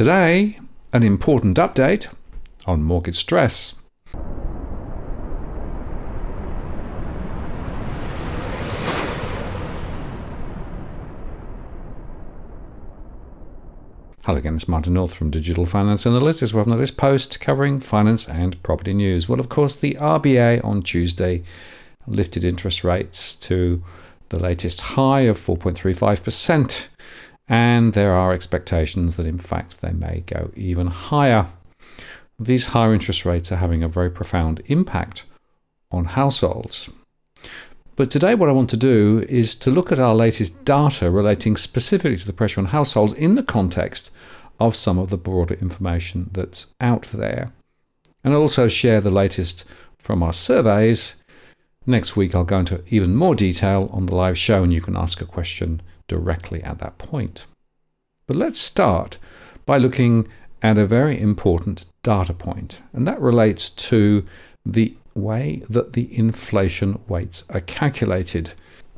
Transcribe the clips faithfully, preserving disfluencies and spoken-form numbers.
Today, an important update on mortgage stress. Hello again, it's Martin North from Digital Finance Analytics. Welcome to this post covering finance and property news. Well, of course, the R B A on Tuesday lifted interest rates to the latest high of four point three five percent. And there are expectations that, in fact, they may go even higher. These higher interest rates are having a very profound impact on households. But today what I want to do is to look at our latest data relating specifically to the pressure on households in the context of some of the broader information that's out there. And I'll also share the latest from our surveys. Next week I'll go into even more detail on the live show and you can ask a question directly at that point. But let's start by looking at a very important data point, and that relates to the way that the inflation weights are calculated.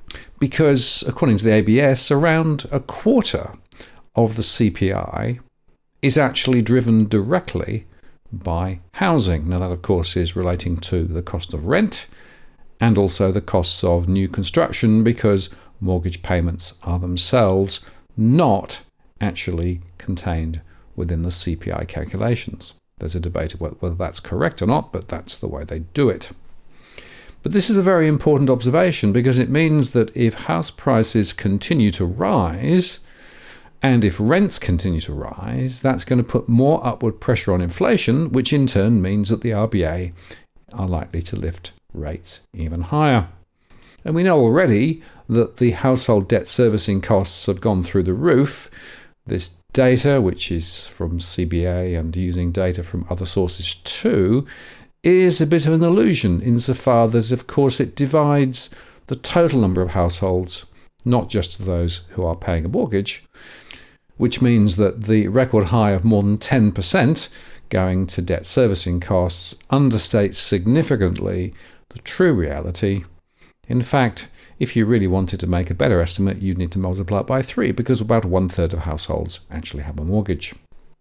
Because according to the A B S, around a quarter of the C P I is actually driven directly by housing. Now that of course is relating to the cost of rent and also the costs of new construction, because mortgage payments are themselves not actually contained within the C P I calculations. There's a debate about whether that's correct or not, but that's the way they do it. But this is a very important observation because it means that if house prices continue to rise and if rents continue to rise, that's going to put more upward pressure on inflation, which in turn means that the R B A are likely to lift rates even higher. And we know already that the household debt servicing costs have gone through the roof. This data, which is from C B A and using data from other sources too, is a bit of an illusion insofar that, of course, it divides the total number of households, not just those who are paying a mortgage, which means that the record high of more than ten percent going to debt servicing costs understates significantly the true reality. In fact, if you really wanted to make a better estimate, you'd need to multiply it by three, because about one third of households actually have a mortgage.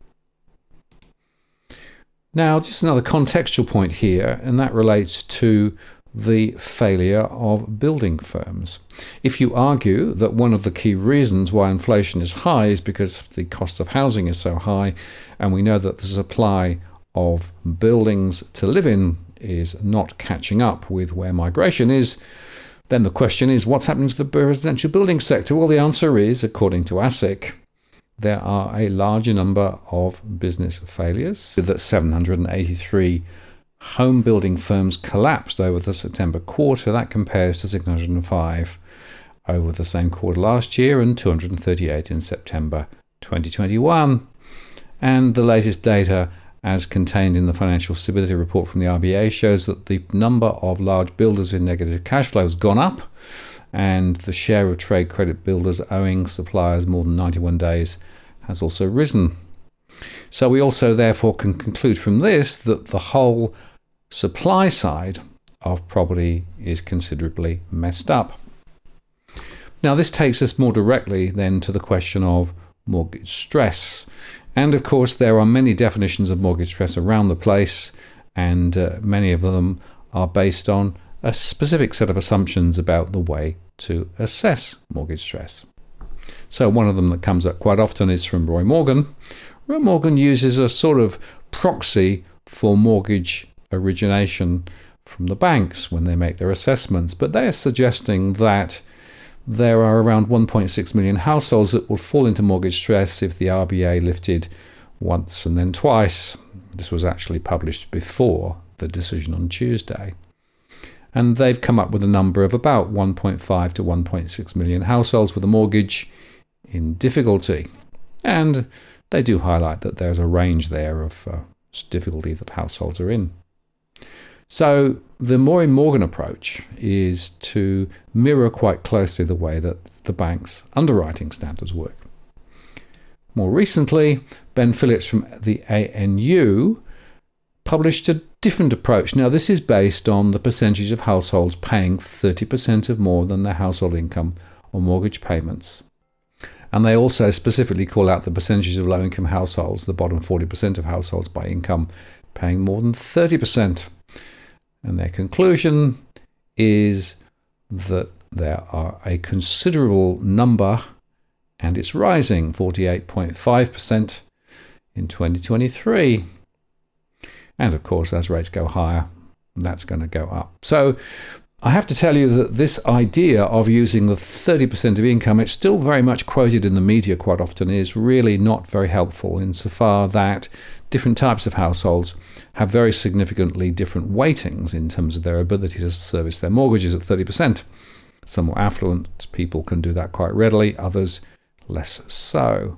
Now, just another contextual point here, and that relates to the failure of building firms. If you argue that one of the key reasons why inflation is high is because the cost of housing is so high, and we know that the supply of buildings to live in is not catching up with where migration is, then the question is, what's happening to the residential building sector? Well, the answer is, according to ASIC, there are a larger number of business failures. That seven hundred eighty-three home building firms collapsed over the September quarter. That compares to six hundred five over the same quarter last year and two hundred thirty-eight in September twenty twenty-one. And the latest data, as contained in the Financial Stability Report from the R B A, shows that the number of large builders with negative cash flow has gone up, and the share of trade credit builders owing suppliers more than ninety-one days has also risen. So we also therefore can conclude from this that the whole supply side of property is considerably messed up. Now this takes us more directly then to the question of mortgage stress. And of course, there are many definitions of mortgage stress around the place, and uh, many of them are based on a specific set of assumptions about the way to assess mortgage stress. So one of them that comes up quite often is from Roy Morgan. Roy Morgan uses a sort of proxy for mortgage origination from the banks when they make their assessments, but they are suggesting that there are around one point six million households that will fall into mortgage stress if the R B A lifted once and then twice. This was actually published before the decision on Tuesday. And they've come up with a number of about one point five to one point six million households with a mortgage in difficulty. And they do highlight that there's a range there of uh, difficulty that households are in. So the Roy Morgan approach is to mirror quite closely the way that the bank's underwriting standards work. More recently, Ben Phillips from the A N U published a different approach. Now, this is based on the percentage of households paying thirty percent of more than their household income on mortgage payments. And they also specifically call out the percentages of low-income households, the bottom forty percent of households by income, paying more than thirty percent. And their conclusion is that there are a considerable number, and it's rising, forty-eight point five percent in twenty twenty-three. And of course, as rates go higher, that's going to go up. So I have to tell you that this idea of using the thirty percent of income, it's still very much quoted in the media quite often, is really not very helpful insofar that different types of households have very significantly different weightings in terms of their ability to service their mortgages at thirty percent. Some more affluent people can do that quite readily, others less so.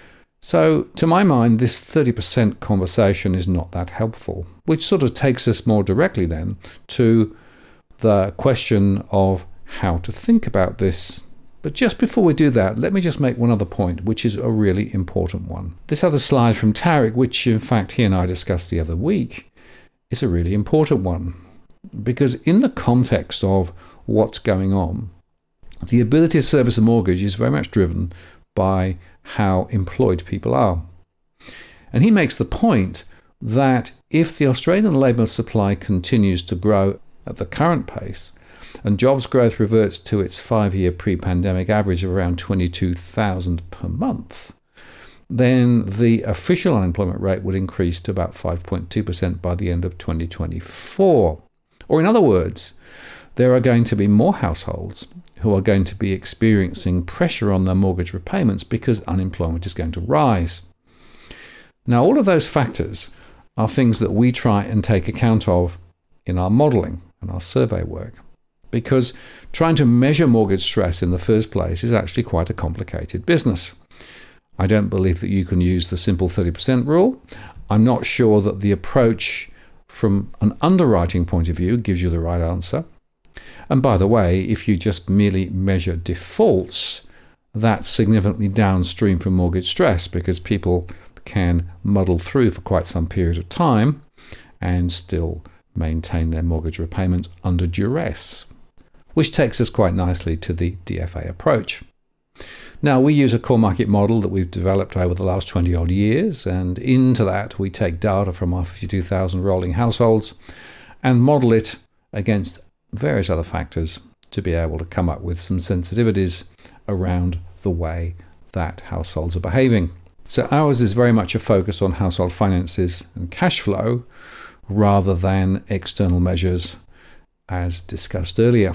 So, to my mind, this thirty percent conversation is not that helpful, which sort of takes us more directly then to the question of how to think about this. But just before we do that, let me just make one other point, which is a really important one. This other slide from Tarek, which in fact he and I discussed the other week, is a really important one. Because in the context of what's going on, the ability to service a mortgage is very much driven by how employed people are. And he makes the point that if the Australian labour supply continues to grow at the current pace, and jobs growth reverts to its five-year pre-pandemic average of around twenty-two thousand per month, then the official unemployment rate would increase to about five point two percent by the end of twenty twenty-four. Or in other words, there are going to be more households who are going to be experiencing pressure on their mortgage repayments because unemployment is going to rise. Now, all of those factors are things that we try and take account of in our modelling and our survey work, because trying to measure mortgage stress in the first place is actually quite a complicated business. I don't believe that you can use the simple thirty percent rule. I'm not sure that the approach from an underwriting point of view gives you the right answer. And by the way, if you just merely measure defaults, that's significantly downstream from mortgage stress, because people can muddle through for quite some period of time and still maintain their mortgage repayments under duress. Which takes us quite nicely to the D F A approach. Now, we use a core market model that we've developed over the last twenty odd years, and into that we take data from our fifty-two thousand rolling households and model it against various other factors to be able to come up with some sensitivities around the way that households are behaving. So ours is very much a focus on household finances and cash flow rather than external measures, as discussed earlier.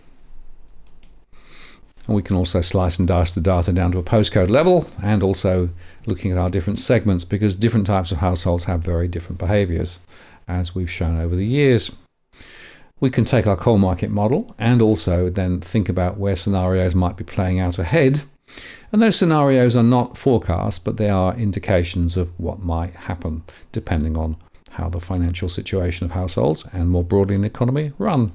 And we can also slice and dice the data down to a postcode level, and also looking at our different segments, because different types of households have very different behaviours, as we've shown over the years. We can take our core market model and also then think about where scenarios might be playing out ahead. And those scenarios are not forecasts, but they are indications of what might happen, depending on how the financial situation of households and more broadly in the economy run.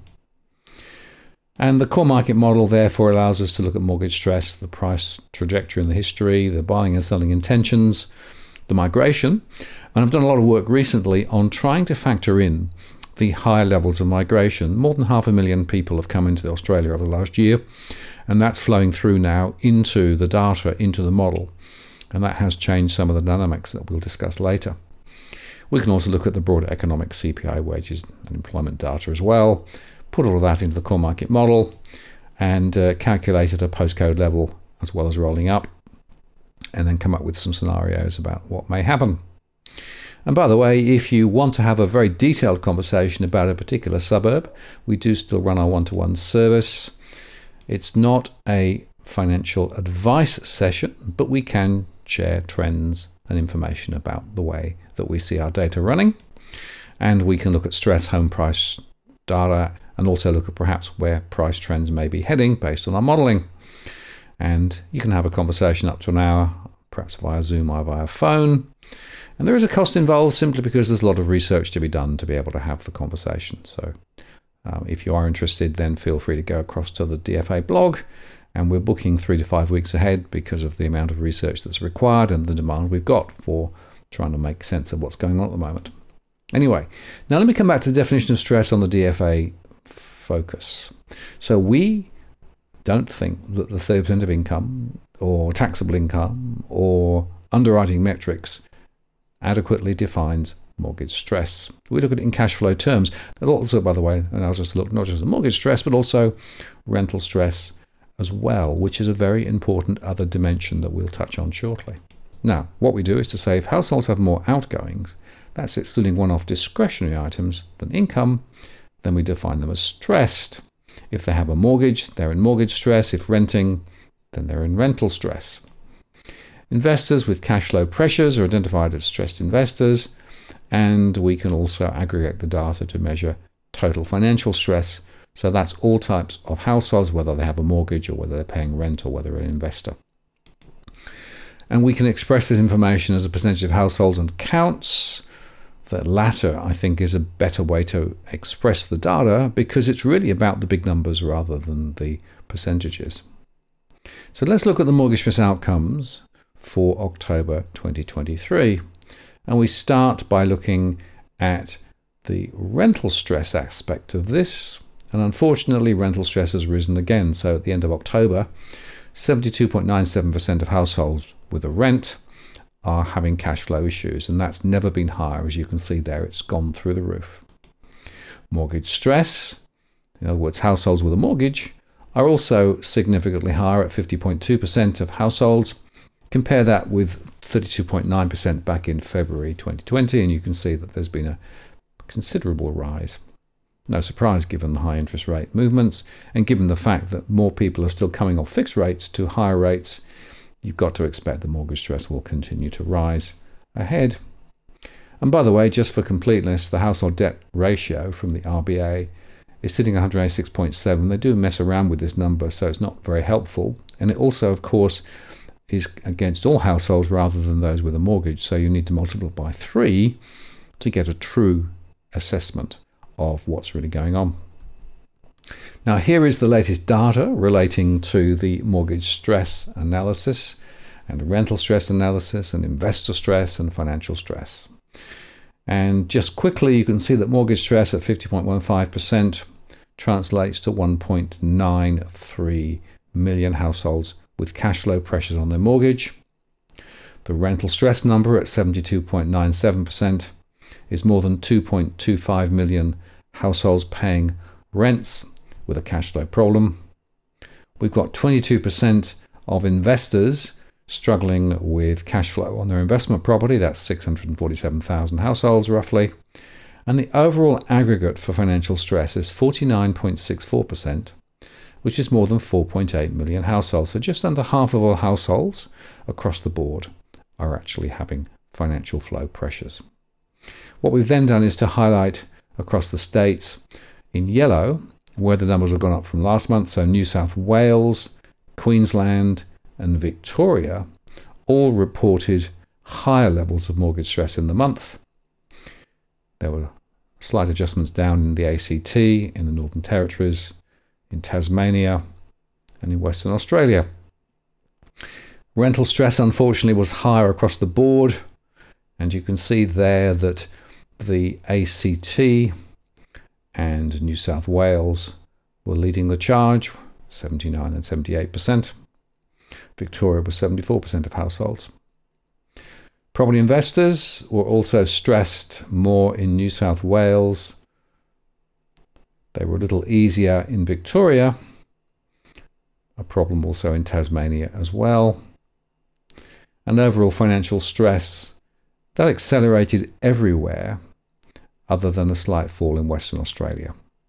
And the core market model therefore allows us to look at mortgage stress, the price trajectory in the history, the buying and selling intentions, the migration. And I've done a lot of work recently on trying to factor in the higher levels of migration. More than half a million people have come into Australia over the last year, and that's flowing through now into the data, into the model. And that has changed some of the dynamics that we'll discuss later. We can also look at the broader economic C P I, wages and employment data as well, put all of that into the core market model and uh, calculate at a postcode level as well as rolling up, and then come up with some scenarios about what may happen. And by the way, if you want to have a very detailed conversation about a particular suburb, we do still run our one-to-one service. It's not a financial advice session, but we can share trends and information about the way that we see our data running. And we can look at stress home price data and also look at perhaps where price trends may be heading based on our modelling. And you can have a conversation up to an hour, perhaps via Zoom or via phone. And there is a cost involved simply because there's a lot of research to be done to be able to have the conversation. So um, if you are interested, then feel free to go across to the D F A blog. And we're booking three to five weeks ahead because of the amount of research that's required and the demand we've got for trying to make sense of what's going on at the moment. Anyway, now let me come back to the definition of stress on the D F A focus. So we don't think that the thirty percent of income or taxable income or underwriting metrics adequately defines mortgage stress. We look at it in cash flow terms. That also, by the way, allows us to look not just at mortgage stress, but also rental stress as well, which is a very important other dimension that we'll touch on shortly. Now, what we do is to say if households have more outgoings, that's excluding one-off discretionary items, than income, then we define them as stressed. If they have a mortgage, they're in mortgage stress. If renting, then they're in rental stress. Investors with cash flow pressures are identified as stressed investors, and we can also aggregate the data to measure total financial stress. So that's all types of households, whether they have a mortgage or whether they're paying rent or whether they're an investor. And we can express this information as a percentage of households and counts. The latter, I think, is a better way to express the data because it's really about the big numbers rather than the percentages. So let's look at the mortgage stress outcomes for October twenty twenty-three. And we start by looking at the rental stress aspect of this. And unfortunately, rental stress has risen again. So at the end of October, seventy-two point nine seven percent of households with a rent are having cash flow issues, and that's never been higher. As you can see there, it's gone through the roof. Mortgage stress, in other words, households with a mortgage, are also significantly higher at fifty point two percent of households. Compare that with thirty-two point nine percent back in February twenty twenty, and you can see that there's been a considerable rise. No surprise given the high interest rate movements, and given the fact that more people are still coming off fixed rates to higher rates, you've got to expect the mortgage stress will continue to rise ahead. And by the way, just for completeness, the household debt ratio from the R B A is sitting at one hundred eighty-six point seven. They do mess around with this number, so it's not very helpful. And it also, of course, is against all households rather than those with a mortgage. So you need to multiply by three to get a true assessment of what's really going on. Now, here is the latest data relating to the mortgage stress analysis and rental stress analysis and investor stress and financial stress. And just quickly, you can see that mortgage stress at fifty point one five percent translates to one point nine three million households with cash flow pressures on their mortgage. The rental stress number at seventy-two point nine seven percent is more than two point two five million households paying rents with a cash flow problem. We've got twenty-two percent of investors struggling with cash flow on their investment property. That's six hundred forty-seven thousand households roughly. And the overall aggregate for financial stress is forty-nine point six four percent, which is more than four point eight million households. So just under half of all households across the board are actually having financial flow pressures. What we've then done is to highlight across the states in yellow where the numbers have gone up from last month. So New South Wales, Queensland and Victoria all reported higher levels of mortgage stress in the month. There were slight adjustments down in the A C T, in the Northern Territories, in Tasmania and in Western Australia. Rental stress, unfortunately, was higher across the board, and you can see there that the A C T and New South Wales were leading the charge, seventy-nine and seventy-eight percent. Victoria was seventy-four percent of households. Property investors were also stressed more in New South Wales. They were a little easier in Victoria. A problem also in Tasmania as well. And overall financial stress, that accelerated everywhere other than a slight fall in Western Australia.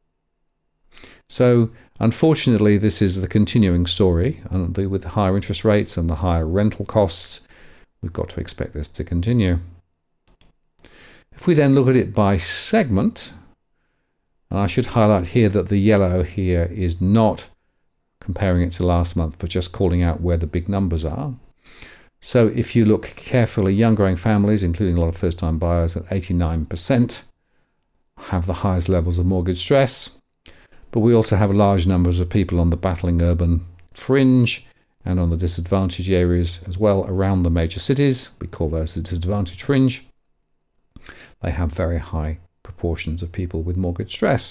So unfortunately, this is the continuing story, and with the higher interest rates and the higher rental costs, we've got to expect this to continue. If we then look at it by segment, and I should highlight here that the yellow here is not comparing it to last month, but just calling out where the big numbers are. So if you look carefully, young growing families, including a lot of first-time buyers at eighty-nine percent, have the highest levels of mortgage stress. But we also have large numbers of people on the battling urban fringe and on the disadvantaged areas as well around the major cities. We call those the disadvantaged fringe. They have very high proportions of people with mortgage stress.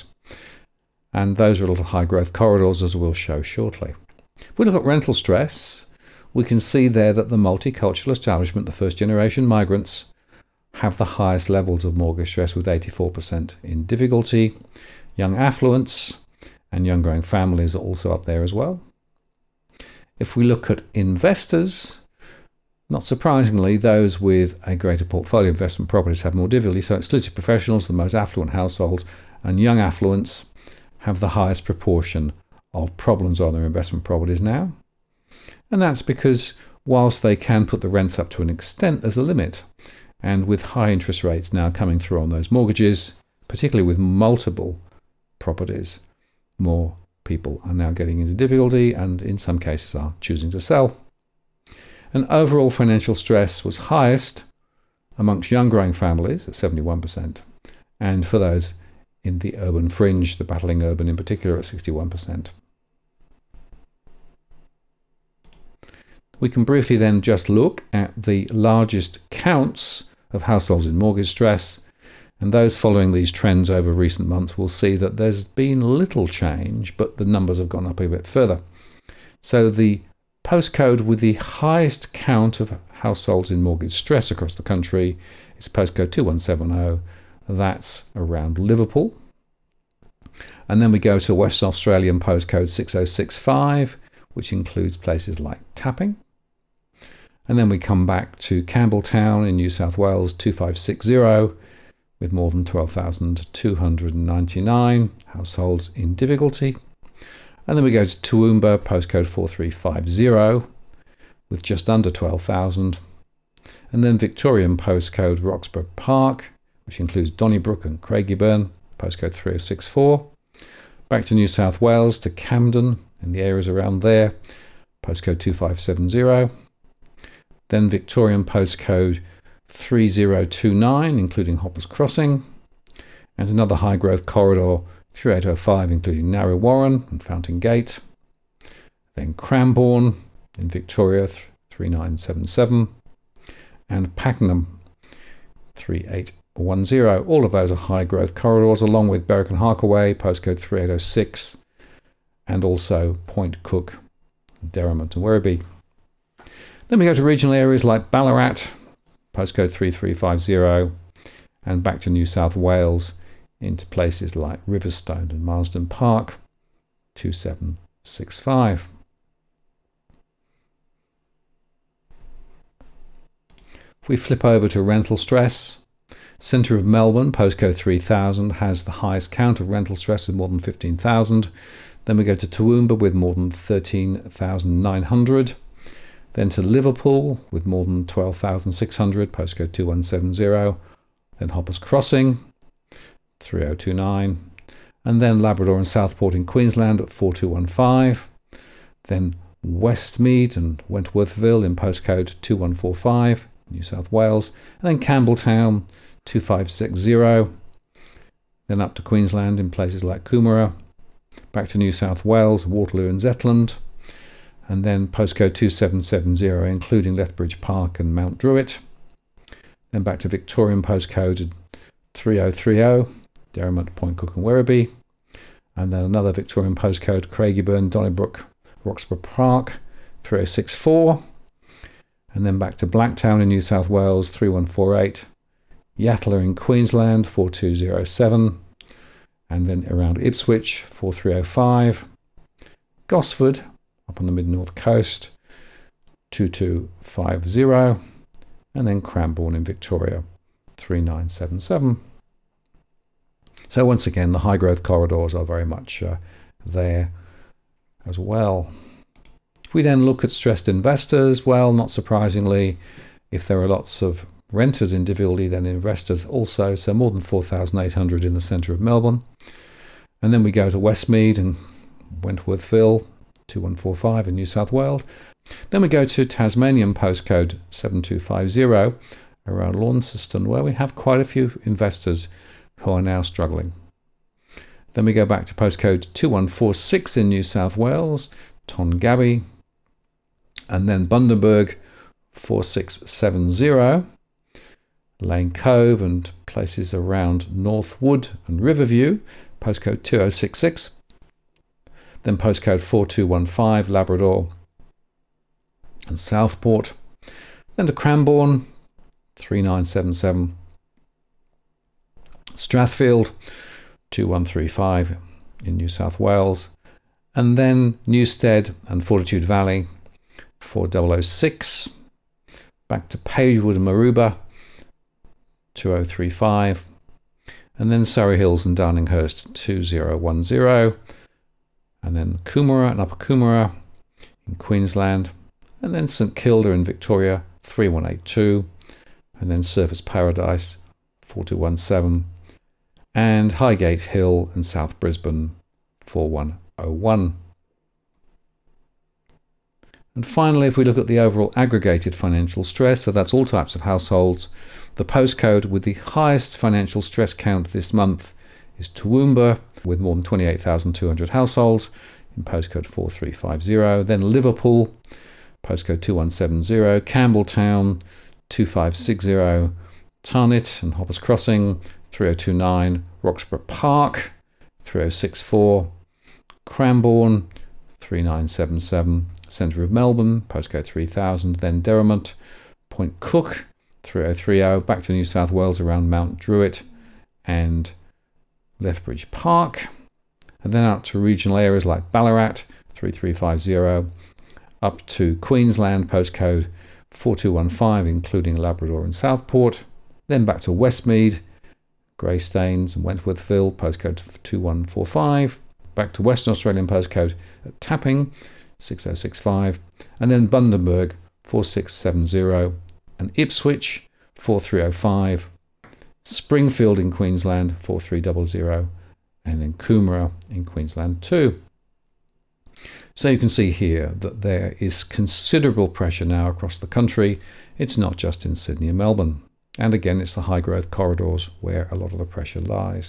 And those are little high growth corridors, as we'll show shortly. If we look at rental stress, we can see there that the multicultural establishment, the first generation migrants, have the highest levels of mortgage stress with eighty-four percent in difficulty. Young affluents and young growing families are also up there as well. If we look at investors, not surprisingly, those with a greater portfolio of investment properties have more difficulty. So exclusive professionals, the most affluent households, and young affluents have the highest proportion of problems on their investment properties now. And that's because whilst they can put the rents up to an extent, there's a limit. And with high interest rates now coming through on those mortgages, particularly with multiple properties, more people are now getting into difficulty and in some cases are choosing to sell. And overall financial stress was highest amongst young growing families at seventy-one percent, and for those in the urban fringe, the battling urban in particular, at sixty-one percent. We can briefly then just look at the largest counts of households in mortgage stress, and those following these trends over recent months will see that there's been little change, but the numbers have gone up a bit further. So the postcode with the highest count of households in mortgage stress across the country is postcode two one seven zero. That's around Liverpool. And then we go to West Australian postcode six oh six five, which includes places like Tapping. And then we come back to Campbelltown in New South Wales, two five six zero, with more than twelve thousand two hundred ninety-nine households in difficulty. And then we go to Toowoomba, postcode four three five zero, with just under twelve thousand. And then Victorian postcode Roxburgh Park, which includes Donnybrook and Craigieburn, postcode three oh six four. Back to New South Wales, to Camden and the areas around there, postcode two five seven zero. Then Victorian postcode three oh two nine, including Hoppers Crossing, and another high growth corridor three eight oh five, including Narre Warren and Fountain Gate. Then Cranbourne in Victoria three nine seven seven, and Pakenham three eight one zero. All of those are high growth corridors, along with Berwick and Harkaway, postcode three eight oh six, and also Point Cook, Derrimut and Werribee. Then we go to regional areas like Ballarat, postcode three three five zero, and back to New South Wales into places like Riverstone and Marsden Park, two seven six five. If we flip over to rental stress, centre of Melbourne, postcode three thousand, has the highest count of rental stress with more than fifteen thousand. Then we go to Toowoomba with more than thirteen thousand nine hundred. Then to Liverpool with more than twelve thousand six hundred, postcode two one seven zero. Then Hoppers Crossing, three oh two nine. And then Labrador and Southport in Queensland at four two one five. Then Westmead and Wentworthville in postcode two one four five, New South Wales. And then Campbelltown, two five six zero. Then up to Queensland in places like Coomera. Back to New South Wales, Waterloo and Zetland. And then postcode two seven seven zero, including Lethbridge Park and Mount Druitt. Then back to Victorian postcode three oh three oh, Derrimut, Point Cook and Werribee. And then another Victorian postcode, Craigieburn, Donnybrook, Roxburgh Park, three oh six four. And then back to Blacktown in New South Wales, three one four eight. Yatala in Queensland, four two zero seven. And then around Ipswich, four three oh five. Gosford, up on the mid-north coast, two two five zero. And then Cranbourne in Victoria, three nine seven seven. So once again, the high growth corridors are very much uh, there as well. If we then look at stressed investors, well, not surprisingly, if there are lots of renters in difficulty, then investors also, so more than four thousand eight hundred in the centre of Melbourne. And then we go to Westmead and Wentworthville, two one four five in New South Wales. Then we go to Tasmanian postcode seven two five zero around Launceston, where we have quite a few investors who are now struggling. Then we go back to postcode two one four six in New South Wales, Tongabbie, and then Bundaberg four six seven zero, Lane Cove and places around Northwood and Riverview, postcode two oh six six. Then postcode four two one five, Labrador, and Southport. Then to Cranbourne, three nine seven seven. Strathfield, two one three five in New South Wales. And then Newstead and Fortitude Valley, four zero zero six. Back to Pagewood and Maruba, two zero three five. And then Surrey Hills and Darninghurst, two zero one zero. And then Coomera and Upper Coomera in Queensland. And then St Kilda in Victoria, three one eight two. And then Surfers Paradise, four two one seven. And Highgate Hill and South Brisbane, four one zero one. And finally, if we look at the overall aggregated financial stress, so that's all types of households, the postcode with the highest financial stress count this month is Toowoomba, with more than twenty-eight thousand two hundred households in postcode four three five zero. Then Liverpool, postcode two one seven zero. Campbelltown, two five six zero. Tarnit and Hoppers Crossing, three oh two nine. Roxburgh Park, three oh six four. Cranbourne, three nine seven seven. Centre of Melbourne, postcode three thousand. Then Derrimut, Point Cook, three oh three oh. Back to New South Wales around Mount Druitt and Lethbridge Park. And then out to regional areas like Ballarat, three three five zero. Up to Queensland, postcode four two one five, including Labrador and Southport. Then back to Westmead, Greystanes and Wentworthville, postcode two one four five. Back to Western Australian postcode at Tapping, six oh six five. And then Bundaberg, four six seven zero. And Ipswich, four three oh five. Springfield in Queensland, four three zero zero. And then Coomera in Queensland too. So you can see here that there is considerable pressure now across the country. It's not just in Sydney and Melbourne. And again, it's the high growth corridors where a lot of the pressure lies.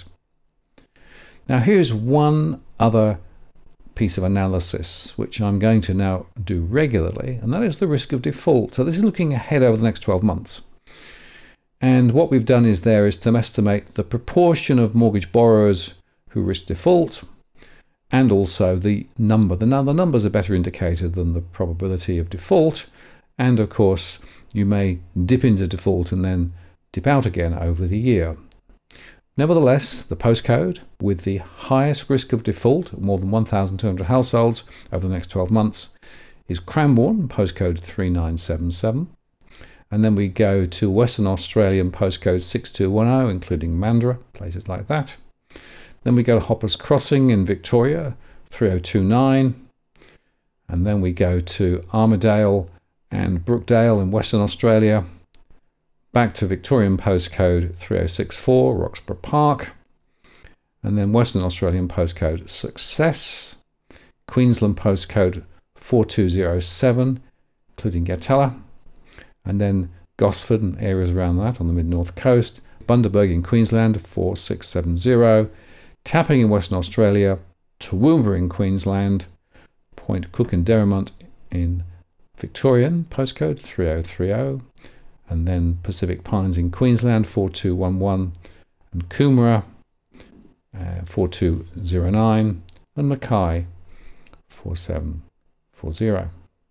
Now here's one other piece of analysis which I'm going to now do regularly, and that is the risk of default. So this is looking ahead over the next twelve months. And what we've done is there is to estimate the proportion of mortgage borrowers who risk default, and also the number. The, now, the numbers are better indicated than the probability of default. And of course, you may dip into default and then dip out again over the year. Nevertheless, the postcode with the highest risk of default, more than one thousand two hundred households over the next twelve months, is Cranbourne, postcode three nine seven seven. And then we go to Western Australian postcode six two one zero, including Mandurah, places like that. Then we go to Hoppers Crossing in Victoria, three oh two nine. And then we go to Armidale and Brookdale in Western Australia. Back to Victorian postcode three oh six four, Roxburgh Park. And then Western Australian postcode Success. Queensland postcode four two zero seven, including Gatella. And then Gosford and areas around that on the mid-north coast. Bundaberg in Queensland, four six seven zero. Tapping in Western Australia. Toowoomba in Queensland. Point Cook and Derrimut in Victorian postcode three oh three oh. And then Pacific Pines in Queensland, four two one one. And Coomera, uh, four two zero nine. And Mackay, four seven four zero.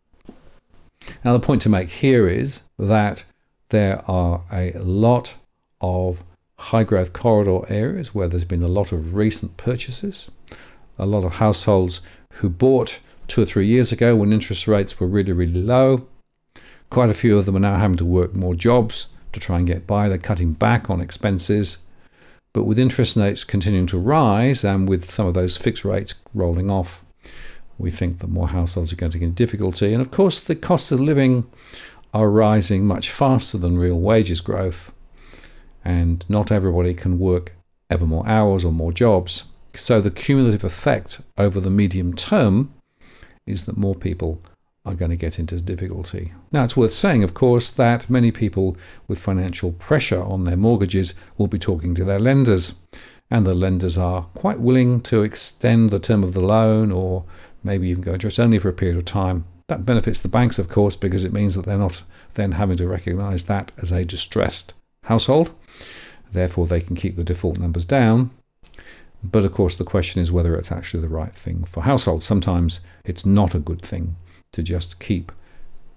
Now the point to make here is that there are a lot of high growth corridor areas where there's been a lot of recent purchases, a lot of households who bought two or three years ago when interest rates were really, really low. Quite a few of them are now having to work more jobs to try and get by. They're cutting back on expenses. But with interest rates continuing to rise and with some of those fixed rates rolling off, we think that more households are going to get difficulty. And of course, the cost of living are rising much faster than real wages growth. And not everybody can work ever more hours or more jobs. So the cumulative effect over the medium term is that more people are going to get into difficulty. Now, it's worth saying, of course, that many people with financial pressure on their mortgages will be talking to their lenders. And the lenders are quite willing to extend the term of the loan or maybe even go interest only for a period of time. That benefits the banks, of course, because it means that they're not then having to recognise that as a distressed household. Therefore, they can keep the default numbers down. But of course, the question is whether it's actually the right thing for households. Sometimes it's not a good thing to just keep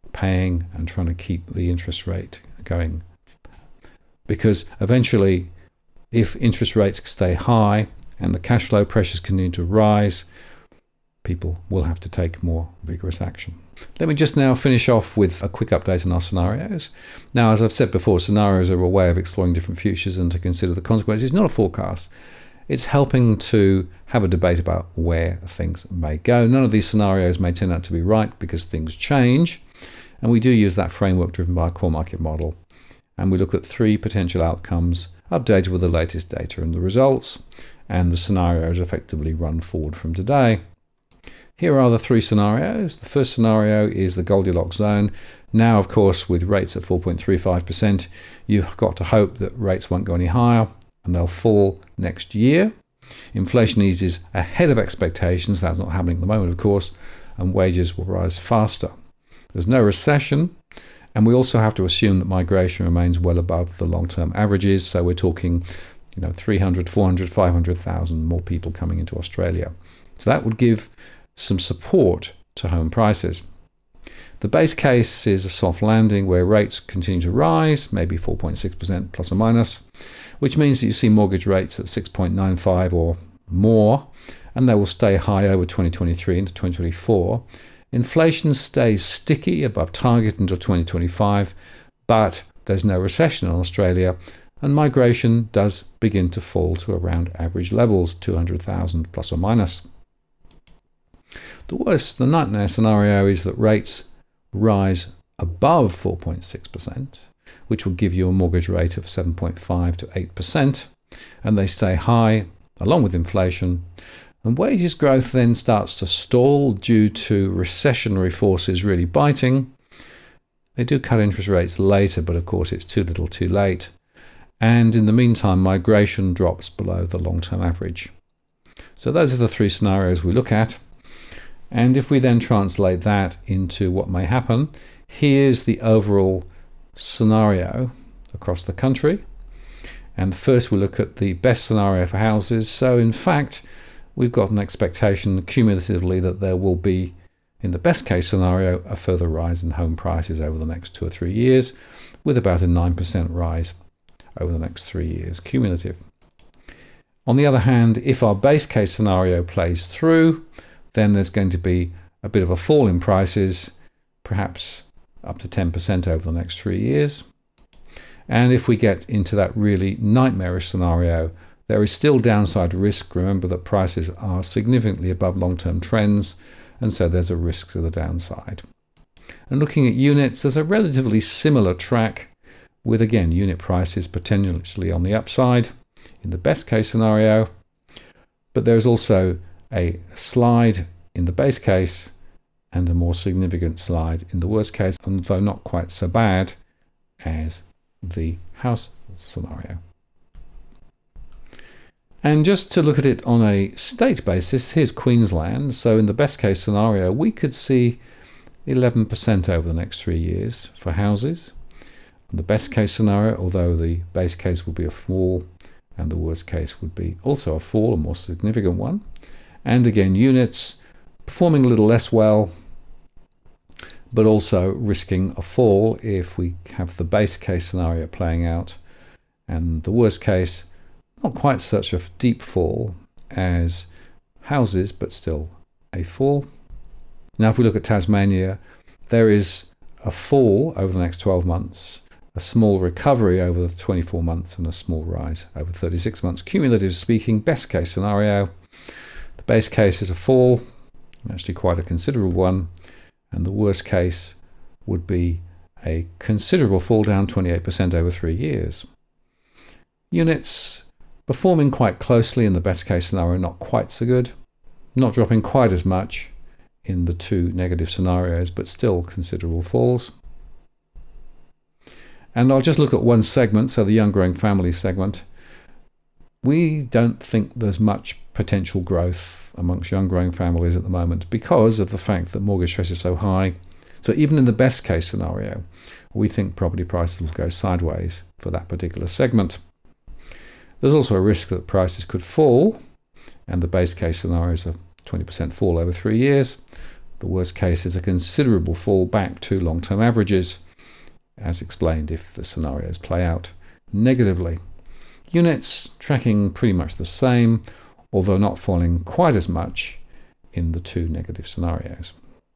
paying and trying to keep the interest rate going. Because eventually, if interest rates stay high and the cash flow pressures continue to rise, people will have to take more vigorous action. Let me just now finish off with a quick update on our scenarios. Now, as I've said before, scenarios are a way of exploring different futures and to consider the consequences. It's not a forecast. It's helping to have a debate about where things may go. None of these scenarios may turn out to be right because things change. And we do use that framework driven by a core market model. And we look at three potential outcomes updated with the latest data and the results. And the scenarios effectively run forward from today. Here are the three scenarios. The first scenario is the Goldilocks zone. Now, of course, with rates at four point three five percent, you've got to hope that rates won't go any higher and they'll fall next year. Inflation eases ahead of expectations. That's not happening at the moment, of course, and wages will rise faster. There's no recession, and we also have to assume that migration remains well above the long-term averages. So we're talking, you know, three hundred, four hundred, five hundred thousand more people coming into Australia. So that would give some support to home prices. The base case is a soft landing where rates continue to rise, maybe four point six percent plus or minus, which means that you see mortgage rates at six point nine five or more, and they will stay high over twenty twenty-three into twenty twenty-four. Inflation stays sticky above target until twenty twenty-five, but there's no recession in Australia, and migration does begin to fall to around average levels, two hundred thousand plus or minus. The worst, the nightmare scenario is that rates rise above four point six percent, which will give you a mortgage rate of seven point five to eight percent, and they stay high along with inflation. And wages growth then starts to stall due to recessionary forces really biting. They do cut interest rates later, but of course it's too little too late. And in the meantime, migration drops below the long-term average. So those are the three scenarios we look at. And if we then translate that into what may happen, here's the overall scenario across the country. And first we look at the best scenario for houses. So in fact, we've got an expectation cumulatively that there will be, in the best case scenario, a further rise in home prices over the next two or three years, with about a nine percent rise over the next three years cumulative. On the other hand, if our base case scenario plays through, then there's going to be a bit of a fall in prices, perhaps up to ten percent over the next three years. And if we get into that really nightmarish scenario, there is still downside risk. Remember that prices are significantly above long-term trends, and so there's a risk to the downside. And looking at units, there's a relatively similar track with, again, unit prices potentially on the upside in the best case scenario, but there's also a slide in the base case and a more significant slide in the worst case, although not quite so bad as the house scenario. And just to look at it on a state basis, here's Queensland. So in the best case scenario, we could see eleven percent over the next three years for houses. In the best case scenario, although the base case would be a fall and the worst case would be also a fall, a more significant one. And again, units performing a little less well, but also risking a fall if we have the base case scenario playing out. And the worst case, not quite such a deep fall as houses, but still a fall. Now, if we look at Tasmania, there is a fall over the next twelve months, a small recovery over the twenty-four months, and a small rise over thirty-six months. Cumulative speaking, best case scenario, the base case is a fall, actually quite a considerable one, and the worst case would be a considerable fall, down twenty-eight percent over three years. Units performing quite closely in the best case scenario, not quite so good, not dropping quite as much in the two negative scenarios, but still considerable falls. And I'll just look at one segment, so the young growing family segment. We don't think there's much potential growth amongst young growing families at the moment because of the fact that mortgage stress is so high. So even in the best case scenario, we think property prices will go sideways for that particular segment. There's also a risk that prices could fall, and the base case scenario is a twenty percent fall over three years. The worst case is a considerable fall back to long-term averages, as explained if the scenarios play out negatively. Units tracking pretty much the same, although not falling quite as much in the two negative scenarios.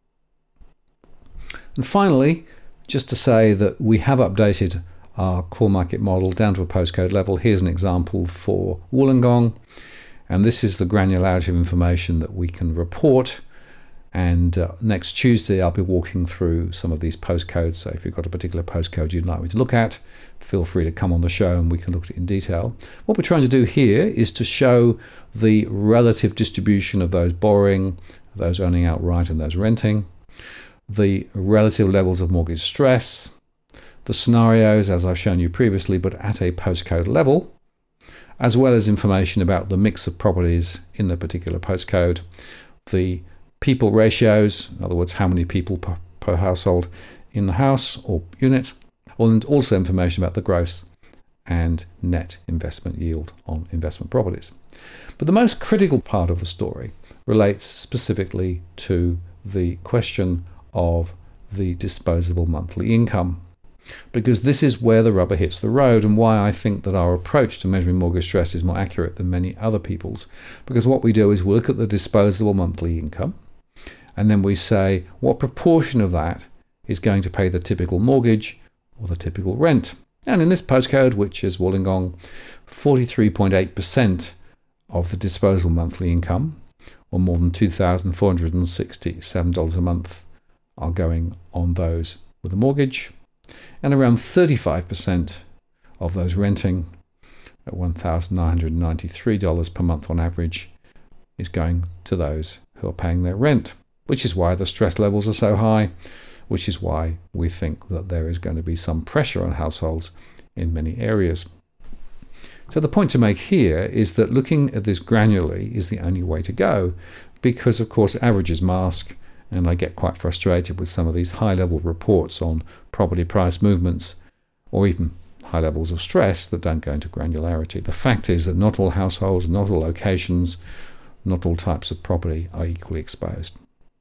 And finally, just to say that we have updated our core market model down to a postcode level. Here's an example for Wollongong, and this is the granularity of information that we can report. And uh, next Tuesday I'll be walking through some of these postcodes, so if you've got a particular postcode you'd like me to look at, feel free to come on the show and we can look at it in detail. What we're trying to do here is to show the relative distribution of those borrowing, those owning outright and those renting, the relative levels of mortgage stress, the scenarios as I've shown you previously but at a postcode level, as well as information about the mix of properties in the particular postcode, the people ratios, in other words, how many people per, per household in the house or unit, and also information about the gross and net investment yield on investment properties. But the most critical part of the story relates specifically to the question of the disposable monthly income, because this is where the rubber hits the road and why I think that our approach to measuring mortgage stress is more accurate than many other people's. Because what we do is we look at the disposable monthly income, and then we say what proportion of that is going to pay the typical mortgage or the typical rent. And in this postcode, which is Wollongong, forty-three point eight percent of the disposable monthly income, or more than two thousand four hundred sixty-seven dollars a month, are going on those with a mortgage. And around thirty-five percent of those renting, at one thousand nine hundred ninety-three dollars per month on average, is going to those who are paying their rent, which is why the stress levels are so high, which is why we think that there is going to be some pressure on households in many areas. So the point to make here is that looking at this granularly is the only way to go, because of course averages mask, and I get quite frustrated with some of these high-level reports on property price movements or even high levels of stress that don't go into granularity. The fact is that not all households, not all locations, not all types of property are equally exposed.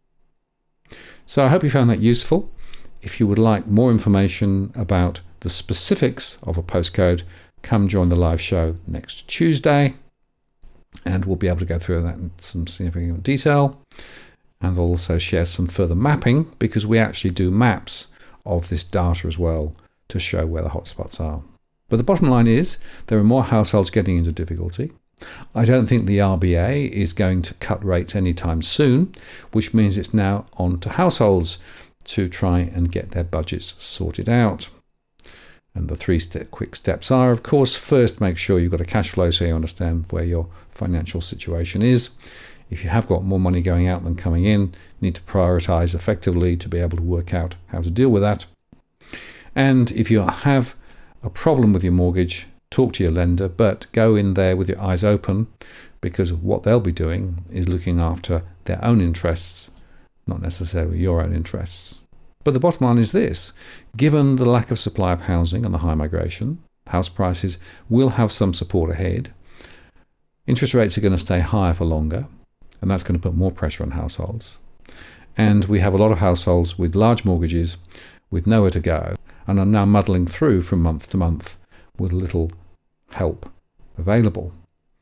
So I hope you found that useful. If you would like more information about the specifics of a postcode, come join the live show next Tuesday, and we'll be able to go through that in some significant detail. And I'll also share some further mapping, because we actually do maps of this data as well to show where the hotspots are. But the bottom line is there are more households getting into difficulty. I don't think the R B A is going to cut rates anytime soon, which means it's now on to households to try and get their budgets sorted out. And the three step quick steps are, of course, first make sure you've got a cash flow so you understand where your financial situation is. If you have got more money going out than coming in, you need to prioritize effectively to be able to work out how to deal with that. And if you have a problem with your mortgage, talk to your lender, but go in there with your eyes open, because what they'll be doing is looking after their own interests, not necessarily your own interests. But the bottom line is this: given the lack of supply of housing and the high migration, house prices will have some support ahead. Interest rates are going to stay higher for longer, and that's going to put more pressure on households. And we have a lot of households with large mortgages with nowhere to go and are now muddling through from month to month with little help available.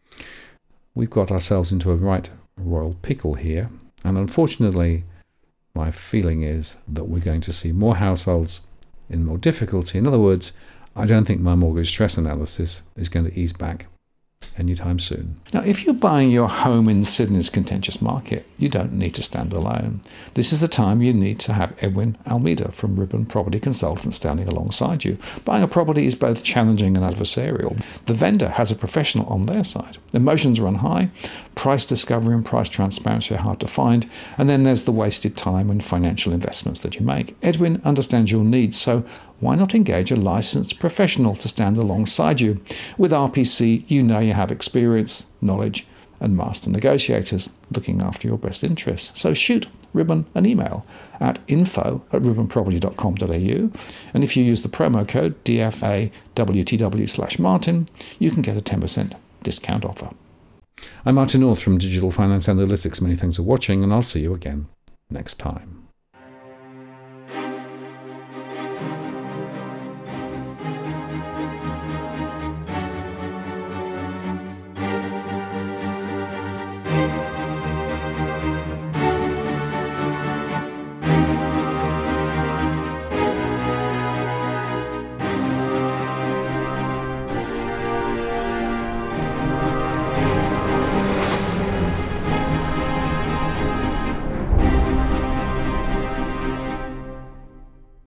We've got ourselves into a right royal pickle here, and unfortunately my feeling is that we're going to see more households in more difficulty. In other words, I don't think my mortgage stress analysis is going to ease back anytime soon. Now, if you're buying your home in Sydney's contentious market, you don't need to stand alone. This is the time you need to have Edwin Almeida from Ribbon Property Consultants standing alongside you. Buying a property is both challenging and adversarial. The vendor has a professional on their side. Emotions run high, price discovery and price transparency are hard to find, and then there's the wasted time and financial investments that you make. Edwin understands your needs, so why not engage a licensed professional to stand alongside you? With R P C, you know you have experience, knowledge, and master negotiators looking after your best interests. So shoot Ribbon an email at info at ribbon property dot com dot a u, and if you use the promo code D F A W T W slash Martin, you can get a ten percent discount offer. I'm Martin North from Digital Finance Analytics. Many thanks for watching, and I'll see you again next time.